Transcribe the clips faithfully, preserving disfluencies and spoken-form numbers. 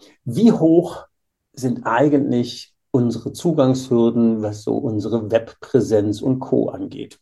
Wie hoch sind eigentlich unsere Zugangshürden, was so unsere Webpräsenz und Co. angeht?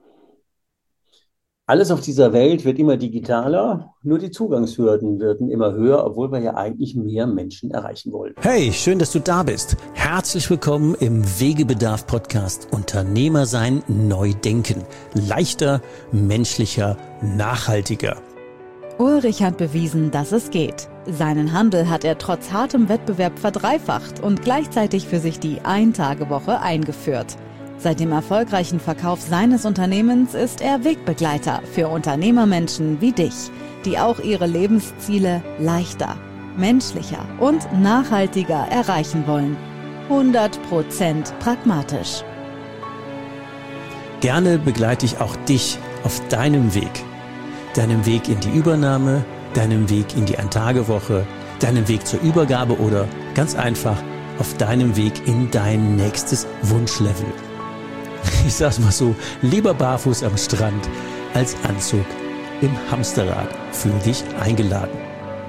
Alles auf dieser Welt wird immer digitaler, nur die Zugangshürden werden immer höher, obwohl wir ja eigentlich mehr Menschen erreichen wollen. Hey, schön, dass du da bist. Herzlich willkommen im Wegebedarf-Podcast Unternehmer sein, neu denken. Leichter, menschlicher, nachhaltiger. Ulrich hat bewiesen, dass es geht. Seinen Handel hat er trotz hartem Wettbewerb verdreifacht und gleichzeitig für sich die Ein-Tage-Woche eingeführt. Seit dem erfolgreichen Verkauf seines Unternehmens ist er Wegbegleiter für Unternehmermenschen wie dich, die auch ihre Lebensziele leichter, menschlicher und nachhaltiger erreichen wollen. hundert Prozent pragmatisch. Gerne begleite ich auch dich auf deinem Weg. Deinem Weg in die Übernahme, deinem Weg in die Ein-Tage-Woche, deinem Weg zur Übergabe oder ganz einfach auf deinem Weg in dein nächstes Wunschlevel. Ich sag's mal so, lieber barfuß am Strand als Anzug im Hamsterrad. Fühl dich eingeladen.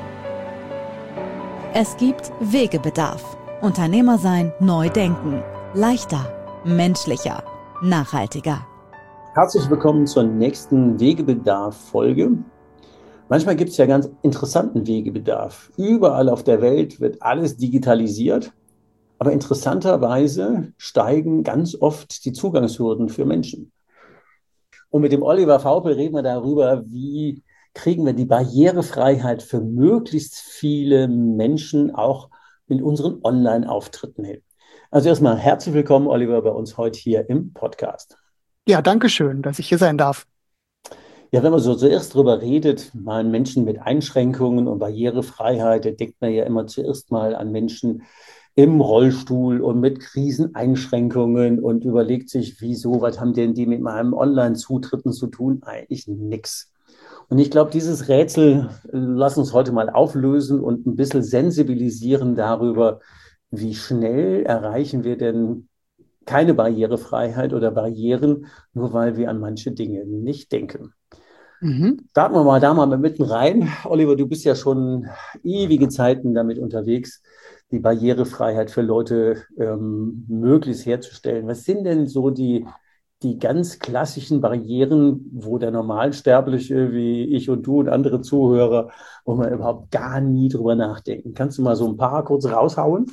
Es gibt Wegebedarf. Unternehmer sein, neu denken. Leichter, menschlicher, nachhaltiger. Herzlich willkommen zur nächsten Wegebedarf-Folge. Manchmal gibt es ja ganz interessanten Wegebedarf. Überall auf der Welt wird alles digitalisiert. Aber interessanterweise steigen ganz oft die Zugangshürden für Menschen. Und mit dem Oliver Vaupel reden wir darüber, wie kriegen wir die Barrierefreiheit für möglichst viele Menschen auch in unseren Online-Auftritten hin. Also erstmal herzlich willkommen, Oliver, bei uns heute hier im Podcast. Ja, danke schön, dass ich hier sein darf. Ja, wenn man so zuerst drüber redet, mal Menschen mit Einschränkungen und Barrierefreiheit, da denkt man ja immer zuerst mal an Menschen im Rollstuhl und mit Kriseneinschränkungen und überlegt sich, wieso, was haben denn die mit meinem Online-Zutritten zu tun? Eigentlich nix. Und ich glaube, dieses Rätsel lass uns heute mal auflösen und ein bisschen sensibilisieren darüber, wie schnell erreichen wir denn keine Barrierefreiheit oder Barrieren, nur weil wir an manche Dinge nicht denken. Mhm. Starten wir mal da mal mitten rein. Oliver, du bist ja schon ewige Zeiten damit unterwegs, die Barrierefreiheit für Leute ähm, möglichst herzustellen. Was sind denn so die, die ganz klassischen Barrieren, wo der Normalsterbliche wie ich und du und andere Zuhörer, wo man überhaupt gar nie drüber nachdenken? Kannst du mal so ein paar kurz raushauen?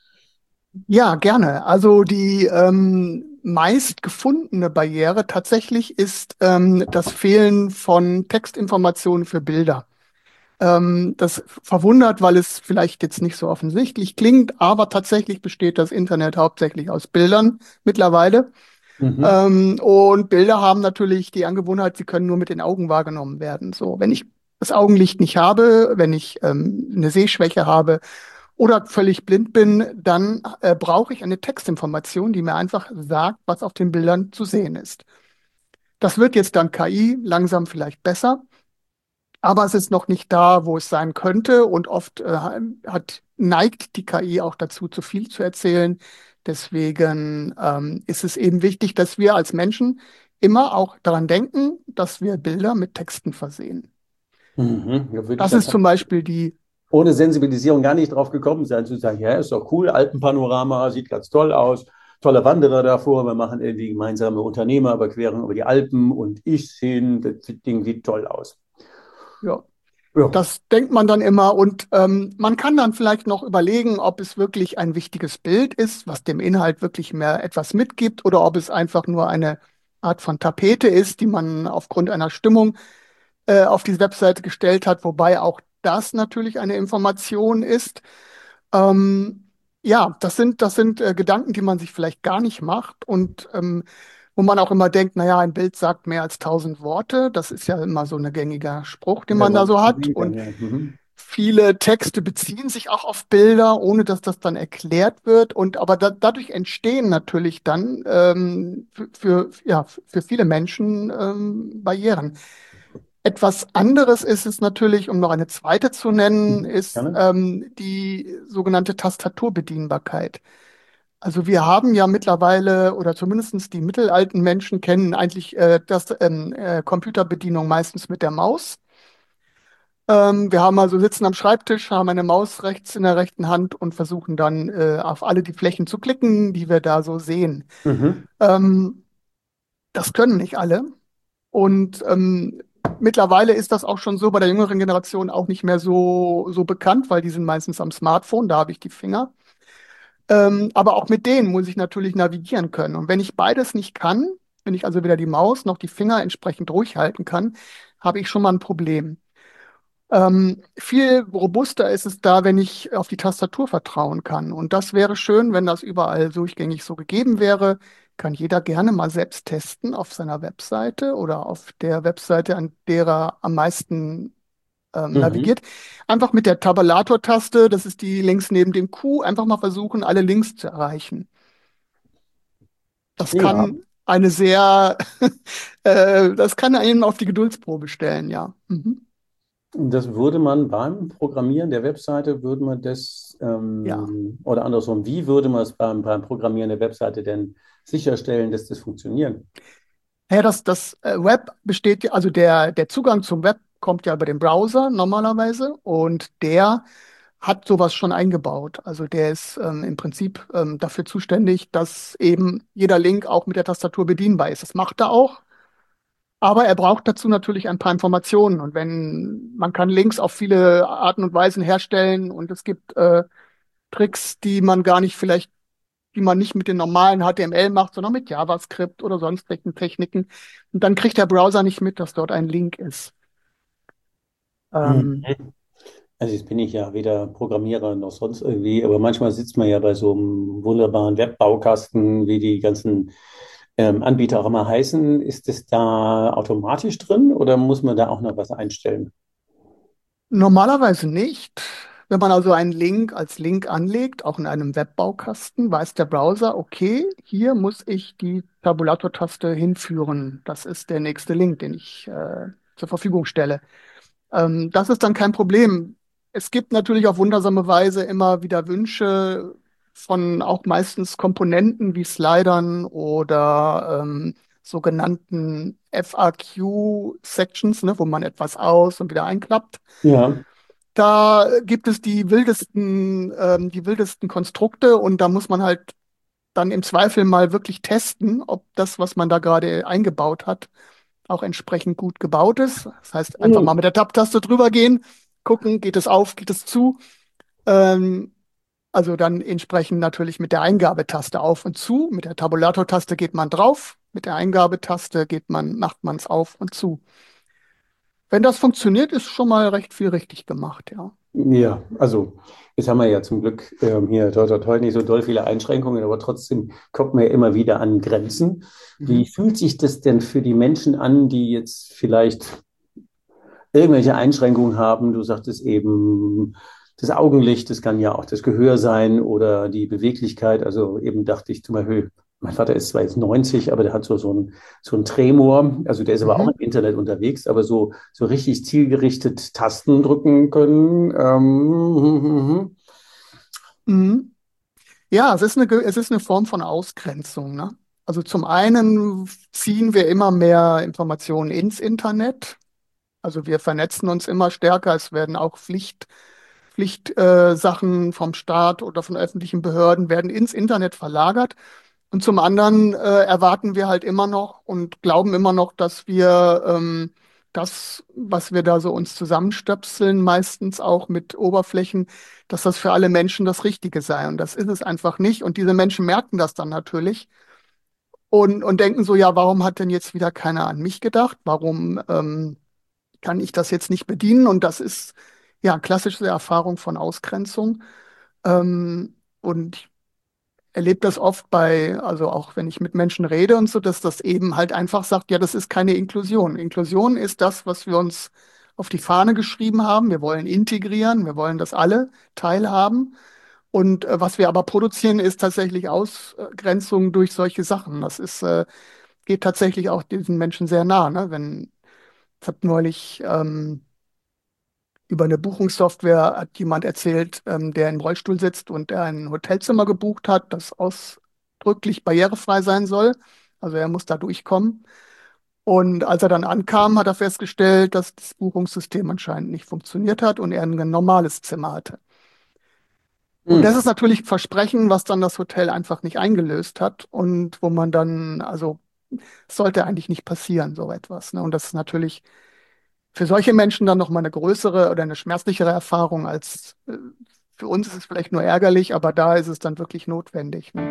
Ja, gerne. Also die ähm, meist gefundene Barriere tatsächlich ist ähm, das Fehlen von Textinformationen für Bilder. Ähm, das verwundert, weil es vielleicht jetzt nicht so offensichtlich klingt, aber tatsächlich besteht das Internet hauptsächlich aus Bildern mittlerweile. Mhm. Ähm, und Bilder haben natürlich die Angewohnheit, sie können nur mit den Augen wahrgenommen werden. So, wenn ich das Augenlicht nicht habe, wenn ich ähm, eine Sehschwäche habe oder völlig blind bin, dann äh, brauche ich eine Textinformation, die mir einfach sagt, was auf den Bildern zu sehen ist. Das wird jetzt dank K I langsam vielleicht besser, aber es ist noch nicht da, wo es sein könnte und oft äh, hat, neigt die K I auch dazu, zu viel zu erzählen. Deswegen ähm, ist es eben wichtig, dass wir als Menschen immer auch daran denken, dass wir Bilder mit Texten versehen. Mhm. Da würde ich Das ja ist zum Beispiel die, ohne Sensibilisierung gar nicht drauf gekommen sein, zu sagen, ja, ist doch cool, Alpenpanorama, sieht ganz toll aus, tolle Wanderer davor, wir machen irgendwie gemeinsame Unternehmerüberquerung über die Alpen und ich sehe, das Ding sieht toll aus. ja, Ja. das denkt man dann immer und ähm, man kann dann vielleicht noch überlegen, ob es wirklich ein wichtiges Bild ist, was dem Inhalt wirklich mehr etwas mitgibt oder ob es einfach nur eine Art von Tapete ist, die man aufgrund einer Stimmung äh, auf die Webseite gestellt hat, wobei auch das natürlich eine Information ist. Ähm, ja, das sind, das sind äh, Gedanken, die man sich vielleicht gar nicht macht und ähm, wo man auch immer denkt, naja, ein Bild sagt mehr als tausend Worte. Das ist ja immer so ein gängiger Spruch, den Ja, man da wollte so ich schon hat. denken, Und ja. Mhm. viele Texte beziehen sich auch auf Bilder, ohne dass das dann erklärt wird. Und aber da, dadurch entstehen natürlich dann ähm, für, für, ja, für viele Menschen ähm, Barrieren. Etwas anderes ist es natürlich, um noch eine zweite zu nennen, Mhm. ist Gerne. ähm, die sogenannte Tastaturbedienbarkeit. Also wir haben ja mittlerweile, oder zumindest die mittelalten Menschen kennen eigentlich äh, das ähm, äh, Computerbedienung meistens mit der Maus. Ähm, wir haben also sitzen am Schreibtisch, haben eine Maus rechts in der rechten Hand und versuchen dann äh, auf alle die Flächen zu klicken, die wir da so sehen. Mhm. Ähm, Das können nicht alle. Und ähm, mittlerweile ist das auch schon so bei der jüngeren Generation auch nicht mehr so, so bekannt, weil die sind meistens am Smartphone, da habe ich die Finger. Ähm, aber auch mit denen muss ich natürlich navigieren können. Und wenn ich beides nicht kann, wenn ich also weder die Maus noch die Finger entsprechend ruhig halten kann, habe ich schon mal ein Problem. Ähm, viel robuster ist es da, wenn ich auf die Tastatur vertrauen kann. Und das wäre schön, wenn das überall durchgängig so gegeben wäre. Kann jeder gerne mal selbst testen auf seiner Webseite oder auf der Webseite, an der er am meisten ähm, Mhm. navigiert. Einfach mit der Tabulator-Taste, das ist die links neben dem Q, einfach mal versuchen, alle Links zu erreichen. Das Ja, kann eine sehr, äh, das kann einen auf die Geduldsprobe stellen, ja. Mhm. das würde man beim Programmieren der Webseite, würde man das, Ja. ähm, oder andersrum, wie würde man es beim, beim Programmieren der Webseite denn sicherstellen, dass das funktioniert? Ja, das, das äh, Web besteht, ja- also der, der Zugang zum Web kommt ja über den Browser normalerweise und der hat sowas schon eingebaut. Also der ist ähm, im Prinzip ähm, dafür zuständig, dass eben jeder Link auch mit der Tastatur bedienbar ist. Das macht er auch, aber er braucht dazu natürlich ein paar Informationen. Und wenn man kann Links auf viele Arten und Weisen herstellen und es gibt äh, Tricks, die man gar nicht vielleicht die man nicht mit den normalen H T M L macht, sondern mit JavaScript oder sonst welchen Techniken. Und dann kriegt der Browser nicht mit, dass dort ein Link ist. Mhm. Ähm, Also jetzt bin ich ja weder Programmierer noch sonst irgendwie, aber manchmal sitzt man ja bei so einem wunderbaren Webbaukasten, wie die ganzen ähm, Anbieter auch immer heißen. Ist das da automatisch drin oder muss man da auch noch was einstellen? Normalerweise nicht. Wenn man also einen Link als Link anlegt, auch in einem Webbaukasten, weiß der Browser, okay, hier muss ich die Tabulator-Taste hinführen. Das ist der nächste Link, den ich äh, zur Verfügung stelle. Ähm, das ist dann kein Problem. Es gibt natürlich auf wundersame Weise immer wieder Wünsche von auch meistens Komponenten wie Slidern oder ähm, sogenannten F A Q-Sections, ne, wo man etwas aus und wieder einklappt. Ja. Da gibt es die wildesten, ähm, die wildesten Konstrukte und da muss man halt dann im Zweifel mal wirklich testen, ob das, was man da gerade eingebaut hat, auch entsprechend gut gebaut ist. Das heißt, einfach mal Mhm. mit der Tab-Taste drüber gehen, gucken, geht es auf, geht es zu. Ähm, also dann entsprechend natürlich mit der Eingabetaste auf und zu. Mit der Tabulator-Taste geht man drauf, mit der Eingabetaste geht man, macht man es auf und zu. Wenn das funktioniert, ist schon mal recht viel richtig gemacht, ja. Ja, also jetzt haben wir ja zum Glück ähm, hier toi, toi, toi, nicht so doll viele Einschränkungen, aber trotzdem kommt man ja immer wieder an Grenzen. Wie Mhm. fühlt sich das denn für die Menschen an, die jetzt vielleicht irgendwelche Einschränkungen haben? Du sagtest eben, das Augenlicht, das kann ja auch das Gehör sein oder die Beweglichkeit. Also eben dachte ich zum Beispiel, mein Vater ist zwar jetzt neunzig, aber der hat so, so einen so einen Tremor. Also der ist aber auch Mhm. im Internet unterwegs, aber so, so richtig zielgerichtet Tasten drücken können. Ähm, Mhm. Ja, es ist eine, Ge- es ist eine Form von Ausgrenzung, ne? Also zum einen ziehen wir immer mehr Informationen ins Internet. Also wir vernetzen uns immer stärker. Es werden auch Pflicht, Pflichtsachen äh, Sachen vom Staat oder von öffentlichen Behörden werden ins Internet verlagert. Und zum anderen äh, erwarten wir halt immer noch und glauben immer noch, dass wir ähm, das, was wir da so uns zusammenstöpseln, meistens auch mit Oberflächen, dass das für alle Menschen das Richtige sei. Und das ist es einfach nicht. Und diese Menschen merken das dann natürlich und, und denken so, ja, warum hat denn jetzt wieder keiner an mich gedacht? Warum ähm, kann ich das jetzt nicht bedienen? Und das ist ja klassische Erfahrung von Ausgrenzung. Ähm, und ich erlebe das oft bei, also auch wenn ich mit Menschen rede und so, dass das eben halt einfach sagt, ja, das ist keine Inklusion. Inklusion ist das, was wir uns auf die Fahne geschrieben haben. Wir wollen integrieren, wir wollen, dass alle teilhaben. Und äh, was wir aber produzieren, ist tatsächlich Ausgrenzung durch solche Sachen. Das ist, äh, geht tatsächlich auch diesen Menschen sehr nah. Ne? Wenn, ich habe neulich ähm, über eine Buchungssoftware hat jemand erzählt, ähm, der im Rollstuhl sitzt und der ein Hotelzimmer gebucht hat, das ausdrücklich barrierefrei sein soll. Also er muss da durchkommen. Und als er dann ankam, hat er festgestellt, dass das Buchungssystem anscheinend nicht funktioniert hat und er ein normales Zimmer hatte. Und Hm. das ist natürlich ein Versprechen, was dann das Hotel einfach nicht eingelöst hat und wo man dann, also es sollte eigentlich nicht passieren, so etwas. Ne? Und das ist natürlich für solche Menschen dann nochmal eine größere oder eine schmerzlichere Erfahrung als äh, für uns ist es vielleicht nur ärgerlich, aber da ist es dann wirklich notwendig. Ne?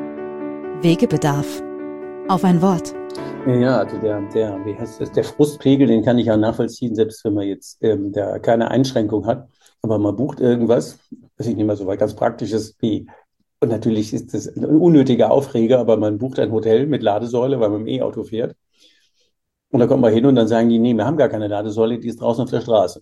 Wegebedarf. Auf ein Wort. Ja, also der, der, wie heißt das, der Frustpegel, den kann ich ja nachvollziehen, selbst wenn man jetzt ähm, da keine Einschränkung hat. Aber man bucht irgendwas, was ich nicht mal so weit ganz Praktisches wie, und natürlich ist das ein unnötiger Aufreger, aber man bucht ein Hotel mit Ladesäule, weil man im E-Auto fährt. Und da kommt man hin und dann sagen die, nee, wir haben gar keine Ladesäule, die ist draußen auf der Straße.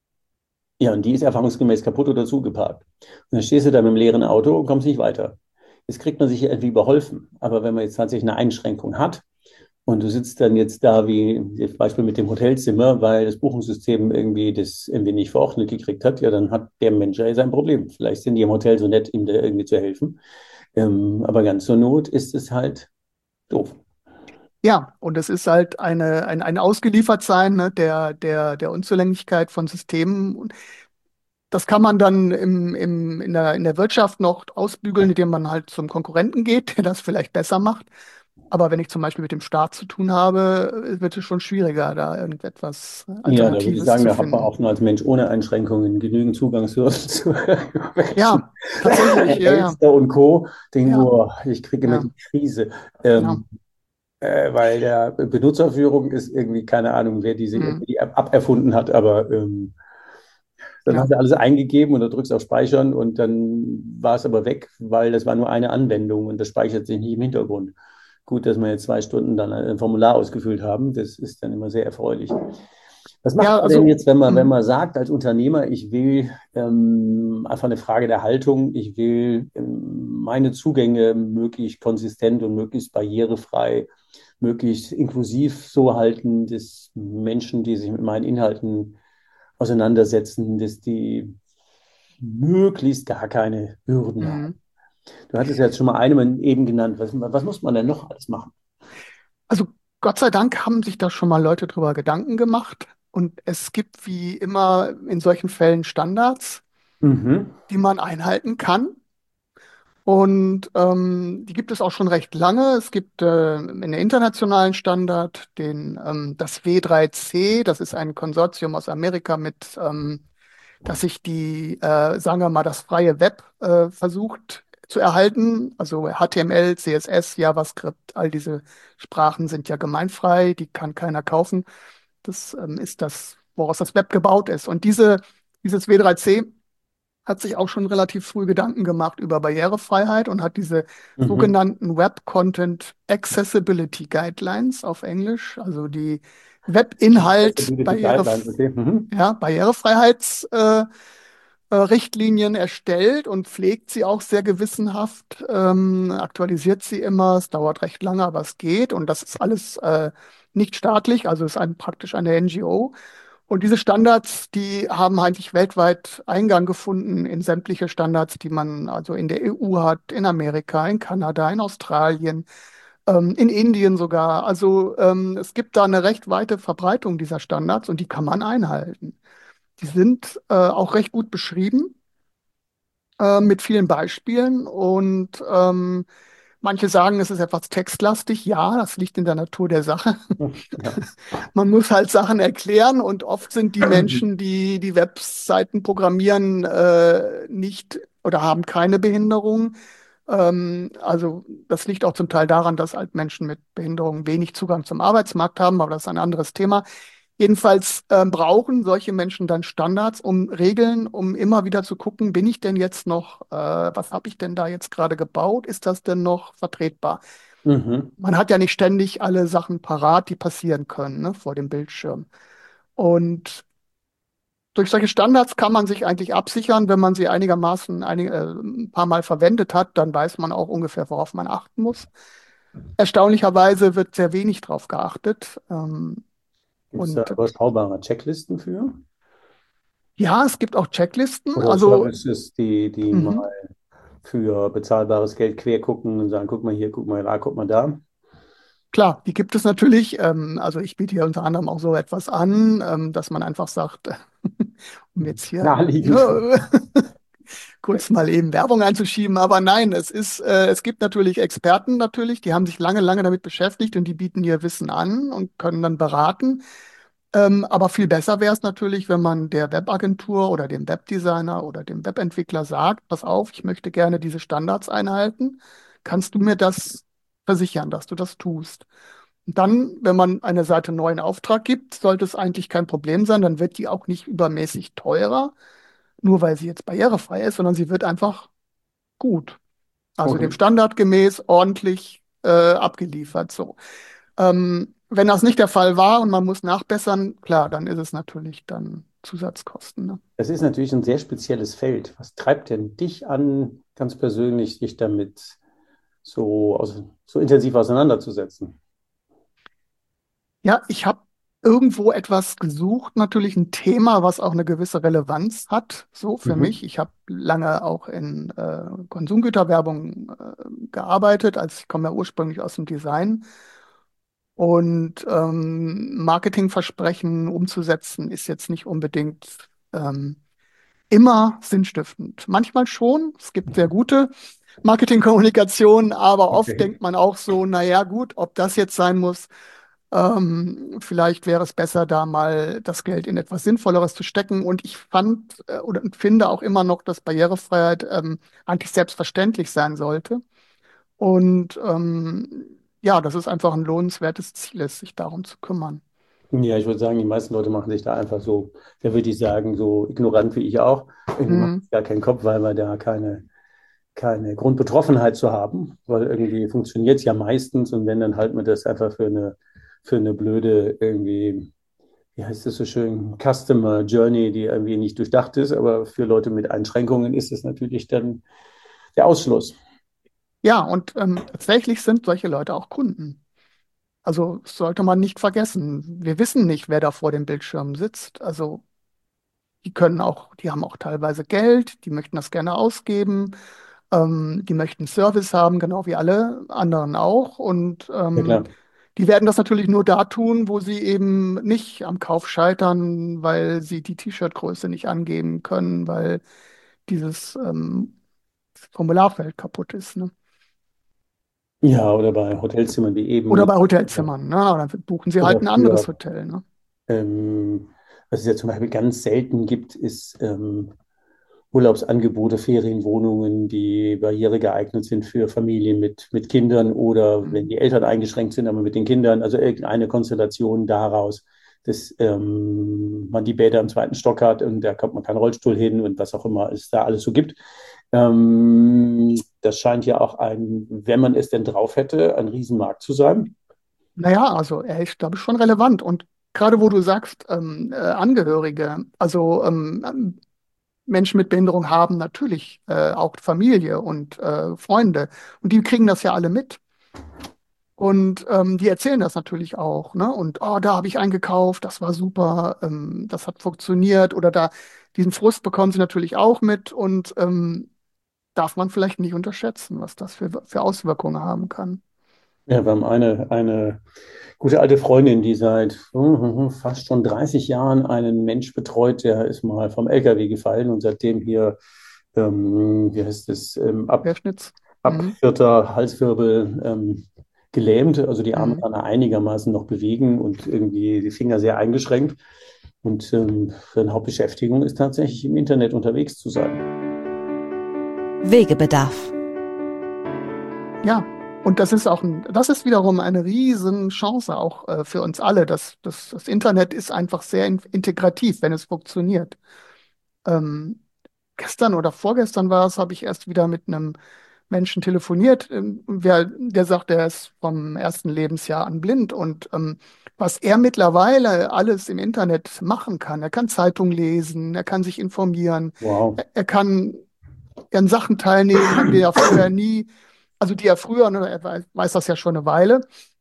Ja, und die ist erfahrungsgemäß kaputt oder zugeparkt. Und dann stehst du da mit dem leeren Auto und kommst nicht weiter. Jetzt kriegt man sich ja irgendwie überholfen. Aber wenn man jetzt tatsächlich eine Einschränkung hat, und du sitzt dann jetzt da wie das Beispiel mit dem Hotelzimmer, weil das Buchungssystem irgendwie das irgendwie nicht verordnet gekriegt hat, ja, dann hat der Mensch ja sein Problem. Vielleicht sind die im Hotel so nett, ihm da irgendwie zu helfen. Ähm, aber ganz zur Not ist es halt doof. Ja, und es ist halt eine, ein, ein Ausgeliefertsein, ne, der, der, der Unzulänglichkeit von Systemen. Und das kann man dann im, im, in der, in der Wirtschaft noch ausbügeln, indem man halt zum Konkurrenten geht, der das vielleicht besser macht. Aber wenn ich zum Beispiel mit dem Staat zu tun habe, wird es schon schwieriger, da irgendetwas Ja, da würde ich Alternatives sagen, zu da hat man finden. auch nur als Mensch ohne Einschränkungen genügend Zugangshürden zu irgendwelchen Ja, tatsächlich, ja, ja, Elster und Co. Denken, ja, oh, ich kriege immer ja, die Krise. ja. Ähm, äh, weil der Benutzerführung ist irgendwie keine Ahnung, wer diese Hm, die App aberfunden hat, aber ähm, dann ja. hast du alles eingegeben und du drückst auf Speichern und dann war es aber weg, weil das war nur eine Anwendung und das speichert sich nicht im Hintergrund. Gut, dass wir jetzt zwei Stunden dann ein Formular ausgefüllt haben, das ist dann immer sehr erfreulich. Was macht Ja, man denn also, jetzt, wenn man, wenn hm, man sagt als Unternehmer, ich will ähm, einfach eine Frage der Haltung, ich will ähm, meine Zugänge möglichst konsistent und möglichst barrierefrei, möglichst inklusiv so halten, dass Menschen, die sich mit meinen Inhalten auseinandersetzen, dass die möglichst gar keine Hürden haben. hm. Du hattest ja jetzt schon mal eine eben genannt. Was, was muss man denn noch alles machen? Also Gott sei Dank haben sich da schon mal Leute drüber Gedanken gemacht. Und es gibt wie immer in solchen Fällen Standards, Mhm. die man einhalten kann. Und ähm, die gibt es auch schon recht lange. Es gibt äh, einen internationalen Standard, den, ähm, das W drei C, das ist ein Konsortium aus Amerika mit, ähm, dass sich die, äh, sagen wir mal, das freie Web äh, versucht zu erhalten. Also H T M L, C S S, JavaScript, all diese Sprachen sind ja gemeinfrei, die kann keiner kaufen. Das ähm, ist das, woraus das Web gebaut ist. Und diese, dieses W drei C hat sich auch schon relativ früh Gedanken gemacht über Barrierefreiheit und hat diese Mhm. sogenannten Web Content Accessibility Guidelines auf Englisch, also die Webinhalt Accessibility Guidelines, Barrieref okay. Mhm. ja, Barrierefreiheits äh, äh, Richtlinien erstellt und pflegt sie auch sehr gewissenhaft, ähm, aktualisiert sie immer. Es dauert recht lange, aber es geht. Und das ist alles äh, nicht staatlich, also ist ein, praktisch eine N G O. Und diese Standards, die haben eigentlich weltweit Eingang gefunden in sämtliche Standards, die man also in der E U hat, in Amerika, in Kanada, in Australien, ähm, in Indien sogar. Also ähm, es gibt da eine recht weite Verbreitung dieser Standards und die kann man einhalten. Die sind äh, auch recht gut beschrieben äh, mit vielen Beispielen und ähm, manche sagen, es ist etwas textlastig. Ja, das liegt in der Natur der Sache. Ja. Man muss halt Sachen erklären und oft sind die Menschen, die die Webseiten programmieren, äh, nicht oder haben keine Behinderung. Ähm, also das liegt auch zum Teil daran, dass halt Menschen mit Behinderung wenig Zugang zum Arbeitsmarkt haben, aber das ist ein anderes Thema. Jedenfalls ähm, brauchen solche Menschen dann Standards, um Regeln, um immer wieder zu gucken, bin ich denn jetzt noch, äh, was habe ich denn da jetzt gerade gebaut? Ist das denn noch vertretbar? Mhm. Man hat ja nicht ständig alle Sachen parat, die passieren können, ne, vor dem Bildschirm. Und durch solche Standards kann man sich eigentlich absichern, wenn man sie einigermaßen einige, äh, ein paar Mal verwendet hat, dann weiß man auch ungefähr, worauf man achten muss. Erstaunlicherweise wird sehr wenig drauf geachtet. Ähm, Gibt es da und überschaubare Checklisten für? ja, es gibt auch Checklisten. Oder Also Services, die, die mal mhm. für bezahlbares Geld quer gucken und sagen, guck mal hier, guck mal da, guck mal da. Klar, die gibt es natürlich. Ähm, also ich biete hier unter anderem auch so etwas an, ähm, dass man einfach sagt, um jetzt hier Naheliegend. ne, kurz mal eben Werbung einzuschieben. Aber nein, es ist, äh, es gibt natürlich Experten natürlich, die haben sich lange, lange damit beschäftigt und die bieten ihr Wissen an und können dann beraten. Ähm, aber viel besser wäre es natürlich, wenn man der Webagentur oder dem Webdesigner oder dem Webentwickler sagt, pass auf, ich möchte gerne diese Standards einhalten. Kannst du mir das versichern, dass du das tust? Und dann, wenn man eine Seite neu in Auftrag gibt, sollte es eigentlich kein Problem sein. Dann wird die auch nicht übermäßig teurer, nur weil sie jetzt barrierefrei ist, sondern sie wird einfach gut. Also dem Okay. Standard gemäß ordentlich äh, abgeliefert. So. Ähm, wenn das nicht der Fall war und man muss nachbessern, klar, dann ist es natürlich dann Zusatzkosten. Ne? Das ist natürlich ein sehr spezielles Feld. Was treibt denn dich an, ganz persönlich, dich damit so, aus, so intensiv auseinanderzusetzen? Ja, ich habe irgendwo etwas gesucht, natürlich ein Thema, was auch eine gewisse Relevanz hat, so für mich. Mhm. Ich habe lange auch in äh, Konsumgüterwerbung äh, gearbeitet, als ich komme ja ursprünglich aus dem Design. Und ähm, Marketingversprechen umzusetzen, ist jetzt nicht unbedingt ähm, immer sinnstiftend. Manchmal schon. Es gibt sehr gute Marketingkommunikation, aber oft Okay. denkt man auch so, naja, gut, ob das jetzt sein muss. Ähm, vielleicht wäre es besser, da mal das Geld in etwas Sinnvolleres zu stecken. Und ich fand äh, oder finde auch immer noch, dass Barrierefreiheit ähm, eigentlich selbstverständlich sein sollte. Und ähm, ja, dass es einfach ein lohnenswertes Ziel ist, sich darum zu kümmern. Ja, ich würde sagen, die meisten Leute machen sich da einfach so, da würde ich sagen, so ignorant wie ich auch. Irgendwie macht Hm. es gar keinen Kopf, weil wir da keine, keine Grundbetroffenheit zu haben, weil irgendwie funktioniert es ja meistens und wenn, dann halten wir das einfach für eine, für eine blöde irgendwie, wie heißt das so schön, Customer Journey, die irgendwie nicht durchdacht ist, aber für Leute mit Einschränkungen ist es natürlich dann der Ausschluss. Ja, und ähm, tatsächlich sind solche Leute auch Kunden. Also das sollte man nicht vergessen. Wir wissen nicht, wer da vor dem Bildschirm sitzt. Also die können auch, die haben auch teilweise Geld, die möchten das gerne ausgeben, ähm, die möchten Service haben, genau wie alle anderen auch. Und Ja, ähm, klar. die werden das natürlich nur da tun, wo sie eben nicht am Kauf scheitern, weil sie die T-Shirt-Größe nicht angeben können, weil dieses ähm, Formularfeld kaputt ist. Ne? Ja, oder bei Hotelzimmern wie eben Oder mit, bei Hotelzimmern. Ne? Dann buchen sie halt oder ein anderes für Hotel. Ne? Ähm, was es ja zum Beispiel ganz selten gibt, ist ähm, Urlaubsangebote, Ferienwohnungen, die barrieregeeignet sind für Familien mit, mit Kindern oder wenn Mhm. die Eltern eingeschränkt sind, aber mit den Kindern, also irgendeine Konstellation daraus, dass ähm, man die Bäder im zweiten Stock hat und da kommt man keinen Rollstuhl hin und was auch immer es da alles so gibt. Ähm, das scheint ja auch ein, wenn man es denn drauf hätte, ein Riesenmarkt zu sein. Naja, also er ist, glaube ich, schon relevant. Und gerade wo du sagst, ähm, äh, Angehörige, also ähm, Menschen mit Behinderung haben natürlich äh, auch Familie und äh, Freunde. Und die kriegen das ja alle mit. Und ähm, die erzählen das natürlich auch. Ne? Und oh, da habe ich eingekauft, das war super, ähm, das hat funktioniert. Oder da, diesen Frust bekommen sie natürlich auch mit. Und ähm, darf man vielleicht nicht unterschätzen, was das für, für Auswirkungen haben kann. Ja, wir haben eine, eine gute alte Freundin, die seit uh, fast schon dreißig Jahren einen Mensch betreut, der ist mal vom L K W gefallen und seitdem hier, ähm, wie heißt es, ähm, ab, Querschnitts. ab Mhm. vierter Halswirbel ähm, gelähmt. Also die Arme Mhm. kann er einigermaßen noch bewegen und irgendwie die Finger sehr eingeschränkt. Und ähm, seine Hauptbeschäftigung ist tatsächlich im Internet unterwegs zu sein. Wegebedarf. Ja, und das ist auch ein, das ist wiederum eine Riesenchance auch äh, für uns alle. Das, das, das Internet ist einfach sehr in, integrativ, wenn es funktioniert. Ähm, Gestern oder vorgestern war es, habe ich erst wieder mit einem Menschen telefoniert, ähm, wer, der sagt, er ist vom ersten Lebensjahr an blind und ähm, was er mittlerweile alles im Internet machen kann. Er kann Zeitung lesen, er kann sich informieren, Wow. er, er kann an Sachen teilnehmen, an denen er vorher nie, also die er früher, ne, er weiß, weiß das ja schon eine Weile,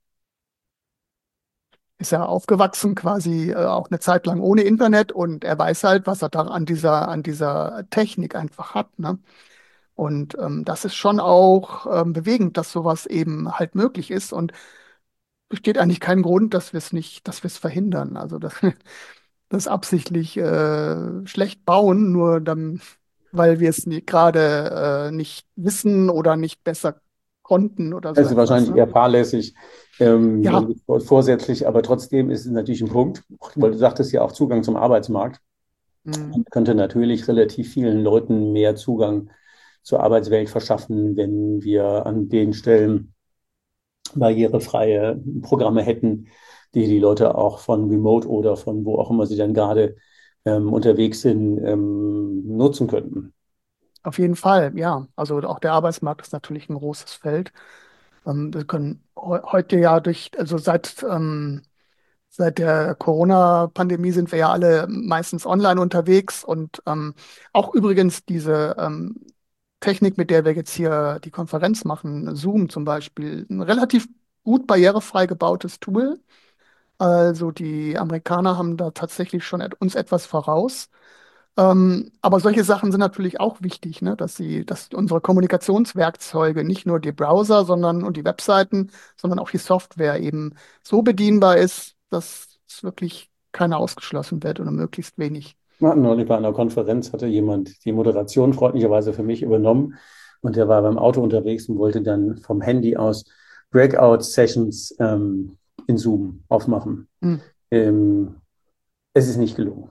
ist ja aufgewachsen quasi äh, auch eine Zeit lang ohne Internet und er weiß halt, was er da an dieser, an dieser Technik einfach hat, ne? Und ähm, das ist schon auch ähm, bewegend, dass sowas eben halt möglich ist. Und besteht eigentlich kein Grund, dass wir es nicht, dass wir es verhindern. Also dass wir das absichtlich äh, schlecht bauen, nur dann, weil wir es nie- gerade äh, nicht wissen oder nicht besser konnten oder so Also etwas. wahrscheinlich Ne? eher fahrlässig ähm, und Ja, nicht vorsätzlich, aber trotzdem ist es natürlich ein Punkt, weil du sagtest ja auch Zugang zum Arbeitsmarkt. mm, Man könnte natürlich relativ vielen Leuten mehr Zugang zur Arbeitswelt verschaffen, wenn wir an den Stellen barrierefreie Programme hätten, die die Leute auch von Remote oder von wo auch immer sie dann gerade ähm, unterwegs sind, ähm, nutzen könnten. auf jeden Fall, ja. Also auch der Arbeitsmarkt ist natürlich ein großes Feld. Ähm, wir können heu- heute ja durch, also seit ähm, Seit der Corona-Pandemie sind wir ja alle meistens online unterwegs und ähm, auch übrigens diese ähm, Technik, mit der wir jetzt hier die Konferenz machen, Zoom zum Beispiel, ein relativ gut barrierefrei gebautes Tool. Also die Amerikaner haben da tatsächlich schon et uns etwas voraus. Ähm, aber solche Sachen sind natürlich auch wichtig, ne? Dass sie, dass unsere Kommunikationswerkzeuge, nicht nur die Browser, sondern und die Webseiten, sondern auch die Software eben so bedienbar ist, dass es wirklich keiner ausgeschlossen wird oder möglichst wenig. Wir hatten neulich bei einer Konferenz, hatte jemand die Moderation freundlicherweise für mich übernommen und der war beim Auto unterwegs und wollte dann vom Handy aus Breakout-Sessions ähm, in Zoom aufmachen. Hm. Ähm, Es ist nicht gelungen.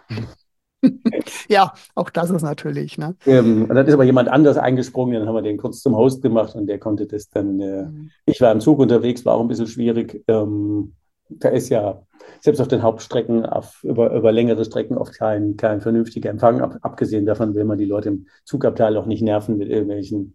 Ja, auch das ist natürlich, ne? Ähm, und dann ist aber jemand anders eingesprungen, dann haben wir den kurz zum Host gemacht und der konnte das dann. Äh, Hm. ich war im Zug unterwegs, war auch ein bisschen schwierig. Ähm, da ist ja selbst auf den Hauptstrecken, auf, über, über längere Strecken oft kein, kein vernünftiger Empfang. Ab, abgesehen davon will man die Leute im Zugabteil auch nicht nerven mit irgendwelchen,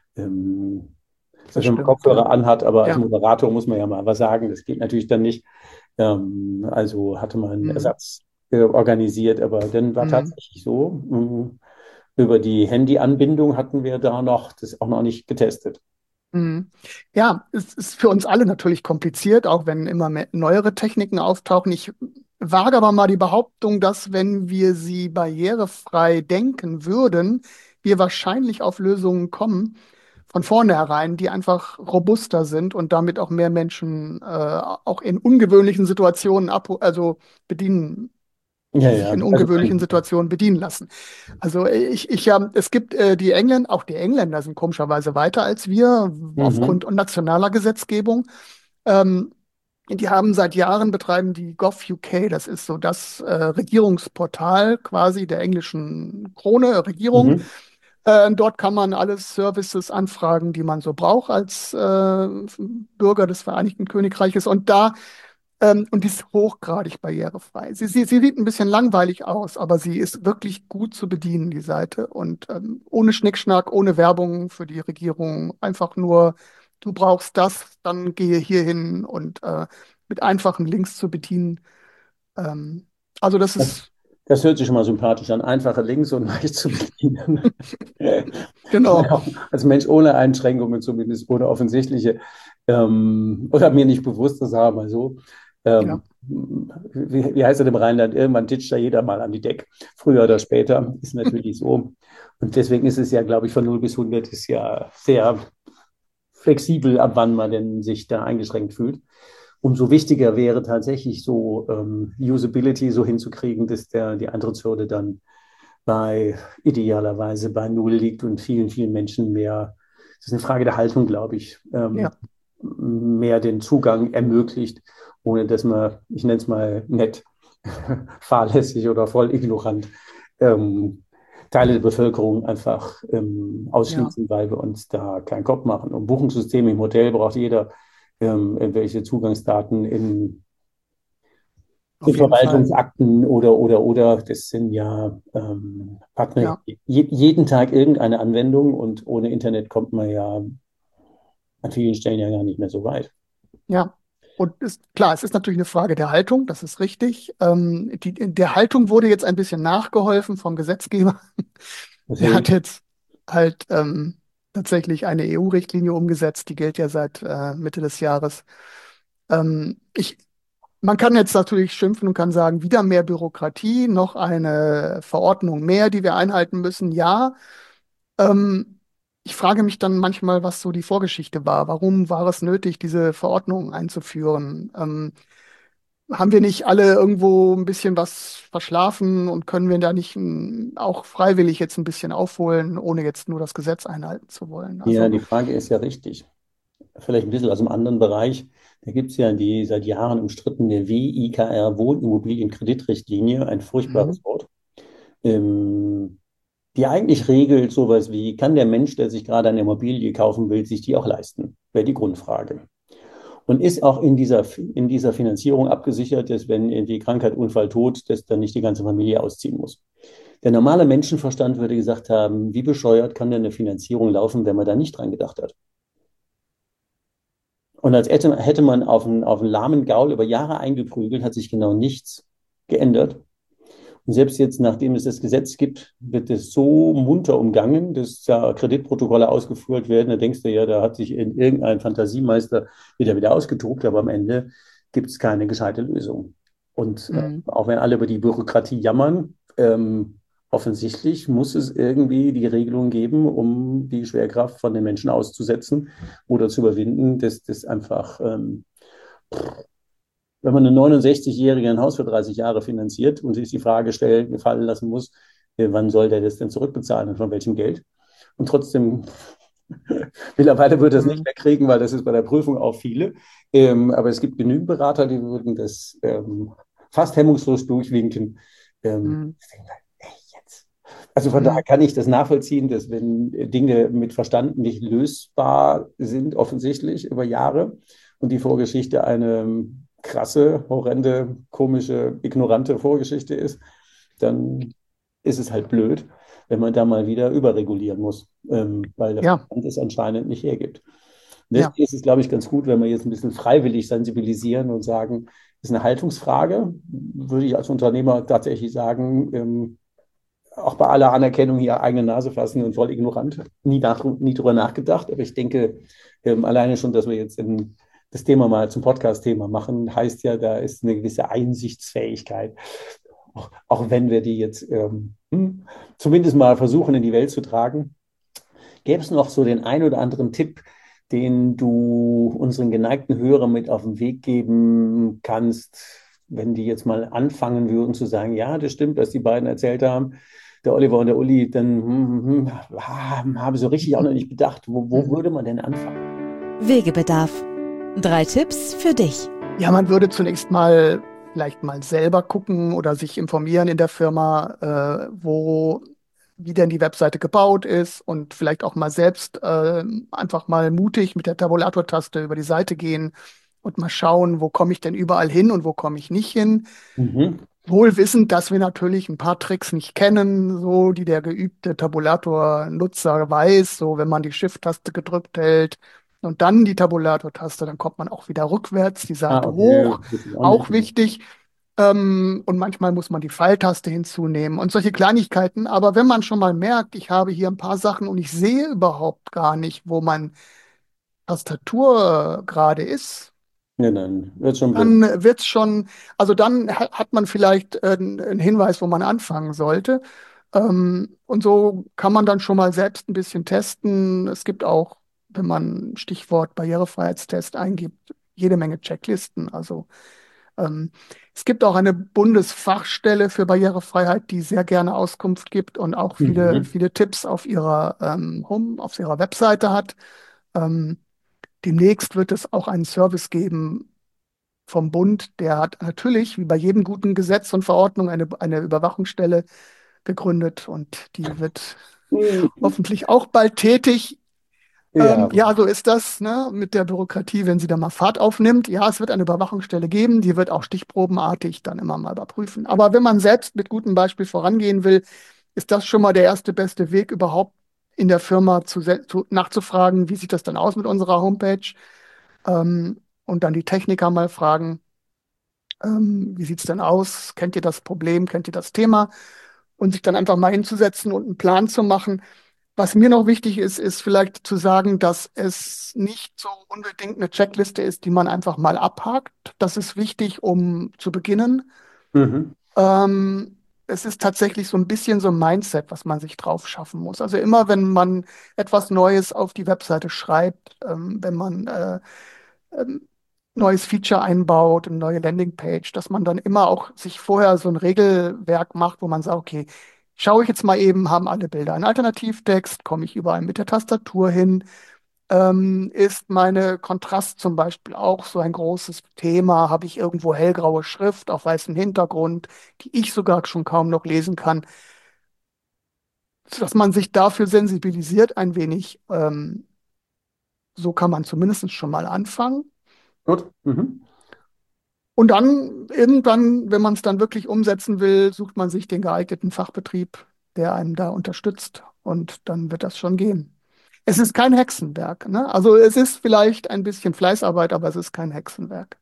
ähm, Das selbst wenn man stimmt, ja. Kopfhörer anhat, aber als Ja. Moderator muss man ja mal was sagen. Das geht natürlich dann nicht. Ähm, also hatte man einen Hm. Ersatz äh, organisiert, aber dann war Hm. tatsächlich so. mh, Über die Handyanbindung hatten wir da noch das auch noch nicht getestet. Mhm. Ja, es ist für uns alle natürlich kompliziert, auch wenn immer mehr neuere Techniken auftauchen. Ich wage aber mal die Behauptung, dass wenn wir sie barrierefrei denken würden, wir wahrscheinlich auf Lösungen kommen von vornherein, die einfach robuster sind und damit auch mehr Menschen äh, auch in ungewöhnlichen Situationen ab, also bedienen, Ja, sich ja. in Also ungewöhnlichen Situationen bedienen lassen. Also ich, ich, ähm, es gibt äh, die Engländer, auch die Engländer sind komischerweise weiter als wir mhm. aufgrund nationaler Gesetzgebung. Ähm, Die haben seit Jahren betreiben die Gov.U K, das ist so das äh, Regierungsportal quasi der englischen Krone, äh, Regierung. Mhm. Äh, dort kann man alle Services anfragen, die man so braucht als äh, Bürger des Vereinigten Königreiches. Und da ähm, und die ist hochgradig barrierefrei. Sie, sie, sie sieht ein bisschen langweilig aus, aber sie ist wirklich gut zu bedienen, die Seite. Und ähm, ohne Schnickschnack, ohne Werbung für die Regierung. Einfach nur, du brauchst das, dann gehe hier hin und äh, mit einfachen Links zu bedienen. Ähm, also das Das, ist, das hört sich schon mal sympathisch an. Einfache Links und leicht zu bedienen. Kann man genau, auch als Mensch ohne Einschränkungen, zumindest ohne offensichtliche, ähm, oder mir nicht bewusst, das sagen wir mal so. ja. Ähm, wie, wie heißt es im Rheinland? Irgendwann ditcht da jeder mal an die Deck. Früher oder später ist natürlich so. Und deswegen ist es ja, glaube ich, von null bis hundert ist ja sehr flexibel, ab wann man denn sich da eingeschränkt fühlt. Umso wichtiger wäre tatsächlich so ähm, Usability so hinzukriegen, dass der, die Eintrittshürde dann bei idealerweise bei Null liegt und vielen, vielen Menschen mehr, das ist eine Frage der Haltung, glaube ich, ähm, Ja, mehr den Zugang ermöglicht, ohne dass man, ich nenne es mal nett, fahrlässig oder voll ignorant ähm, Teile der Bevölkerung einfach ähm, ja, ausschließen, weil wir uns da keinen Kopf machen. Und Buchungssysteme im Hotel braucht jeder ähm, irgendwelche Zugangsdaten in, in auf jeden Fall. Verwaltungsakten oder, oder, oder. Das sind ja ähm, Partner, Ja, je, jeden Tag irgendeine Anwendung und ohne Internet kommt man ja an vielen Stellen ja gar nicht mehr so weit. ja. Und ist klar, es ist natürlich eine Frage der Haltung, das ist richtig. Ähm, die, der Haltung wurde jetzt ein bisschen nachgeholfen vom Gesetzgeber. Der hat Deswegen, jetzt halt ähm, tatsächlich eine E U-Richtlinie umgesetzt, die gilt ja seit äh, Mitte des Jahres. Ähm, ich, Man kann jetzt natürlich schimpfen und kann sagen, wieder mehr Bürokratie, noch eine Verordnung mehr, die wir einhalten müssen. Ja, ähm, ich frage mich dann manchmal, was so die Vorgeschichte war. Warum war es nötig, diese Verordnung einzuführen? Ähm, haben wir nicht alle irgendwo ein bisschen was verschlafen und können wir da nicht ähm, auch freiwillig jetzt ein bisschen aufholen, ohne jetzt nur das Gesetz einhalten zu wollen? Ja, Also, die Frage ist ja richtig. Vielleicht ein bisschen aus einem anderen Bereich. Da gibt es ja die seit Jahren umstrittene W I K R, Wohnimmobilienkreditrichtlinie, ein mhm, furchtbares Wort, ähm, die eigentlich regelt sowas wie, kann der Mensch, der sich gerade eine Immobilie kaufen will, sich die auch leisten? Wäre die Grundfrage. Und ist auch in dieser, in dieser Finanzierung abgesichert, dass wenn irgendwie Krankheit, Unfall, Tod, dass dann nicht die ganze Familie ausziehen muss. Der normale Menschenverstand würde gesagt haben, wie bescheuert kann denn eine Finanzierung laufen, wenn man da nicht dran gedacht hat? Und als hätte, hätte man auf einen, auf einen lahmen Gaul über Jahre eingeprügelt, hat sich genau nichts geändert. Und selbst jetzt, nachdem es das Gesetz gibt, wird es so munter umgangen, dass ja Kreditprotokolle ausgeführt werden. Da denkst du ja, da hat sich in irgendein Fantasiemeister wieder wieder ausgetobt, aber am Ende gibt es keine gescheite Lösung. Und äh, mhm, auch wenn alle über die Bürokratie jammern, ähm, offensichtlich muss es irgendwie die Regelung geben, um die Schwerkraft von den Menschen auszusetzen oder zu überwinden, dass das einfach ähm, wenn man einen neunundsechzig-Jährigen ein Haus für dreißig Jahre finanziert und sich die Frage stellen, gefallen lassen muss, äh, wann soll der das denn zurückbezahlen und von welchem Geld? Und trotzdem, mittlerweile wird er das nicht mhm, mehr kriegen, weil das ist bei der Prüfung auch viele. Ähm, aber es gibt genügend Berater, die würden das ähm, fast hemmungslos durchwinken. Ähm, mhm, jetzt. Also von daher mhm, kann ich das nachvollziehen, dass wenn Dinge mit Verstand nicht lösbar sind, offensichtlich über Jahre, und die Vorgeschichte eine krasse, horrende, komische, ignorante Vorgeschichte ist, dann ist es halt blöd, wenn man da mal wieder überregulieren muss, ähm, weil der ja, Verstand es anscheinend nicht hergibt. Und ja, deswegen ist es, glaube ich, ganz gut, wenn wir jetzt ein bisschen freiwillig sensibilisieren und sagen, das ist eine Haltungsfrage, würde ich als Unternehmer tatsächlich sagen, ähm, auch bei aller Anerkennung hier eigene Nase fassen und voll ignorant, nie, nach, nie drüber nachgedacht. Aber ich denke, ähm, alleine schon, dass wir jetzt in, das Thema mal zum Podcast-Thema machen, heißt ja, da ist eine gewisse Einsichtsfähigkeit. Auch, auch wenn wir die jetzt ähm, hm, zumindest mal versuchen, in die Welt zu tragen. Gäbe es noch so den ein oder anderen Tipp, den du unseren geneigten Hörern mit auf den Weg geben kannst, wenn die jetzt mal anfangen würden zu sagen, ja, das stimmt, was die beiden erzählt haben, der Oliver und der Uli, dann hm, hm, hm, habe ich so richtig auch noch nicht bedacht, wo, wo mhm. würde man denn anfangen? Wegebedarf. Drei Tipps für dich. Ja, man würde zunächst mal vielleicht mal selber gucken oder sich informieren in der Firma, äh, wo, wie denn die Webseite gebaut ist und vielleicht auch mal selbst äh, einfach mal mutig mit der Tabulator-Taste über die Seite gehen und mal schauen, wo komme ich denn überall hin und wo komme ich nicht hin. Mhm. Wohl wissend, dass wir natürlich ein paar Tricks nicht kennen, so die der geübte Tabulator-Nutzer weiß, so wenn man die Shift-Taste gedrückt hält und dann die Tabulator-Taste, dann kommt man auch wieder rückwärts die Ah, Seite okay, hoch, wusste ich auch nicht. auch wichtig. Ähm, und manchmal muss man die Pfeiltaste hinzunehmen und solche Kleinigkeiten. Aber wenn man schon mal merkt, ich habe hier ein paar Sachen und ich sehe überhaupt gar nicht, wo mein Tastatur äh, gerade ist, Ja, dann wird schon blöd. dann wird's schon, also dann ha- hat man vielleicht äh, einen Hinweis, wo man anfangen sollte. Ähm, und so kann man dann schon mal selbst ein bisschen testen. Es gibt auch, wenn man Stichwort Barrierefreiheitstest eingibt, jede Menge Checklisten. Also ähm, es gibt auch eine Bundesfachstelle für Barrierefreiheit, die sehr gerne Auskunft gibt und auch viele, Mhm. viele Tipps auf ihrer ähm, Home, auf ihrer Webseite hat. Ähm, demnächst wird es auch einen Service geben vom Bund. Der hat natürlich, wie bei jedem guten Gesetz und Verordnung, eine, eine Überwachungsstelle gegründet und die wird hoffentlich auch bald tätig. Ja, Ähm, ja, so ist das, ne, mit der Bürokratie, wenn sie da mal Fahrt aufnimmt. Ja, es wird eine Überwachungsstelle geben, die wird auch stichprobenartig dann immer mal überprüfen. Aber wenn man selbst mit gutem Beispiel vorangehen will, ist das schon mal der erste beste Weg überhaupt in der Firma zu, sel- zu, nachzufragen, wie sieht das dann aus mit unserer Homepage? Ähm, und dann die Techniker mal fragen, ähm, wie sieht's denn aus? Kennt ihr das Problem? Kennt ihr das Thema? Und sich dann einfach mal hinzusetzen und einen Plan zu machen. Was mir noch wichtig ist, ist vielleicht zu sagen, dass es nicht so unbedingt eine Checkliste ist, die man einfach mal abhakt. Das ist wichtig, um zu beginnen. mhm. Ähm, es ist tatsächlich so ein bisschen so ein Mindset, was man sich drauf schaffen muss. Also immer, wenn man etwas Neues auf die Webseite schreibt, ähm, wenn man äh, ähm, neues Feature einbaut, eine neue Landingpage, dass man dann immer auch sich vorher so ein Regelwerk macht, wo man sagt, okay, schaue ich jetzt mal eben, haben alle Bilder einen Alternativtext, komme ich überall mit der Tastatur hin, ähm, ist meine Kontrast zum Beispiel auch so ein großes Thema, habe ich irgendwo hellgraue Schrift auf weißem Hintergrund, die ich sogar schon kaum noch lesen kann, dass man sich dafür sensibilisiert ein wenig. Ähm, so kann man zumindest schon mal anfangen. Gut. Mhm. Und dann irgendwann, wenn man es dann wirklich umsetzen will, sucht man sich den geeigneten Fachbetrieb, der einem da unterstützt. Und dann wird das schon gehen. Es ist kein Hexenwerk, ne? Also es ist vielleicht ein bisschen Fleißarbeit, aber es ist kein Hexenwerk.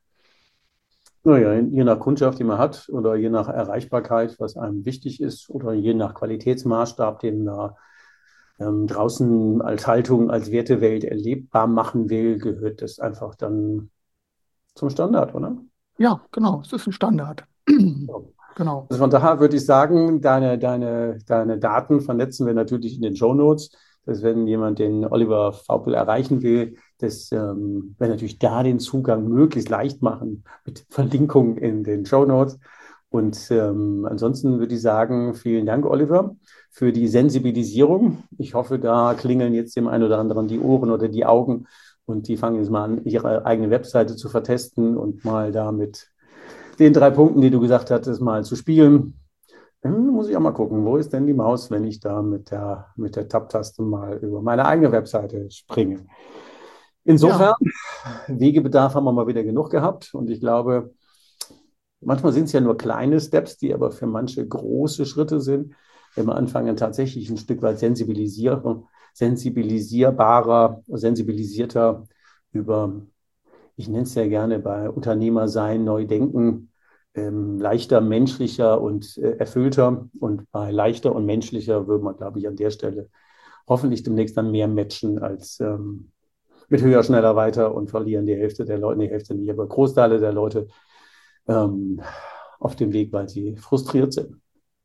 Naja, je nach Kundschaft, die man hat oder je nach Erreichbarkeit, was einem wichtig ist oder je nach Qualitätsmaßstab, den man ähm, draußen als Haltung, als Wertewelt erlebbar machen will, gehört das einfach dann zum Standard, oder? Ja, genau, es ist ein Standard. So. Genau. Also von daher würde ich sagen, deine, deine, deine Daten vernetzen wir natürlich in den Shownotes, dass wenn jemand den Oliver Vaupel erreichen will, dass ähm, wir natürlich da den Zugang möglichst leicht machen mit Verlinkung in den Shownotes. Und ähm, ansonsten würde ich sagen, vielen Dank, Oliver, für die Sensibilisierung. Ich hoffe, da klingeln jetzt dem einen oder anderen die Ohren oder die Augen und die fangen jetzt mal an, ihre eigene Webseite zu vertesten und mal da mit den drei Punkten, die du gesagt hattest, mal zu spielen. Dann muss ich auch mal gucken, wo ist denn die Maus, wenn ich da mit der, mit der Tab-Taste mal über meine eigene Webseite springe. Insofern, Ja, Wegebedarf haben wir mal wieder genug gehabt und ich glaube, manchmal sind es ja nur kleine Steps, die aber für manche große Schritte sind, wenn wir anfangen, tatsächlich ein Stück weit sensibilisieren, sensibilisierbarer, sensibilisierter über, ich nenne es ja gerne bei Unternehmer sein, neu denken, ähm, leichter, menschlicher und äh, erfüllter. Und bei leichter und menschlicher würde man, glaube ich, an der Stelle hoffentlich demnächst dann mehr matchen als ähm, mit höher, schneller, weiter und verlieren die Hälfte der Leute, die Hälfte nicht, aber Großteile der Leute ähm, auf dem Weg, weil sie frustriert sind.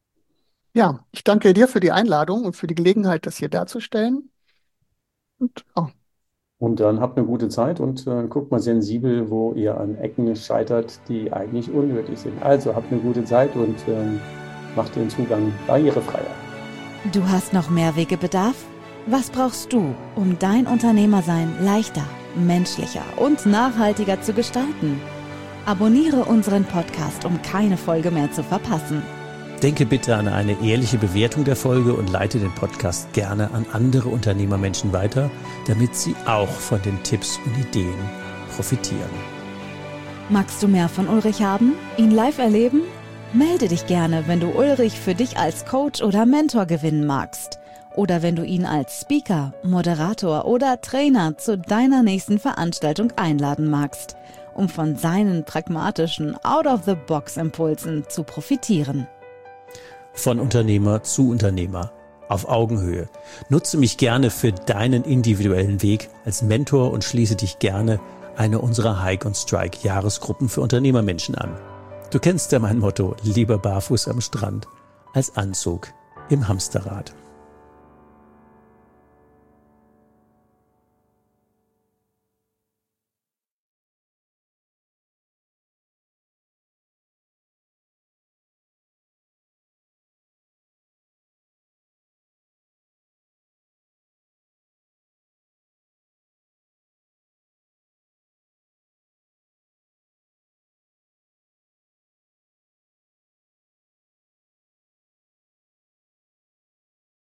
ja, ich danke dir für die Einladung und für die Gelegenheit, das hier darzustellen. Und oh, Und dann habt eine gute Zeit und äh, guckt mal sensibel, wo ihr an Ecken scheitert, die eigentlich unnötig sind. Also habt eine gute Zeit und ähm, macht den Zugang barrierefreier. Du hast noch mehr Wegebedarf? Was brauchst du, um dein Unternehmersein leichter, menschlicher und nachhaltiger zu gestalten? Abonniere unseren Podcast, um keine Folge mehr zu verpassen. Denke bitte an eine ehrliche Bewertung der Folge und leite den Podcast gerne an andere Unternehmermenschen weiter, damit sie auch von den Tipps und Ideen profitieren. Magst du mehr von Ulrich haben? Ihn live erleben? Melde dich gerne, wenn du Ulrich für dich als Coach oder Mentor gewinnen magst. Oder wenn du ihn als Speaker, Moderator oder Trainer zu deiner nächsten Veranstaltung einladen magst, um von seinen pragmatischen Out-of-the-Box-Impulsen zu profitieren. Von Unternehmer zu Unternehmer, auf Augenhöhe. Nutze mich gerne für deinen individuellen Weg als Mentor und schließe dich gerne einer unserer Hike und Strike Jahresgruppen für Unternehmermenschen an. Du kennst ja mein Motto, lieber barfuß am Strand als Anzug im Hamsterrad.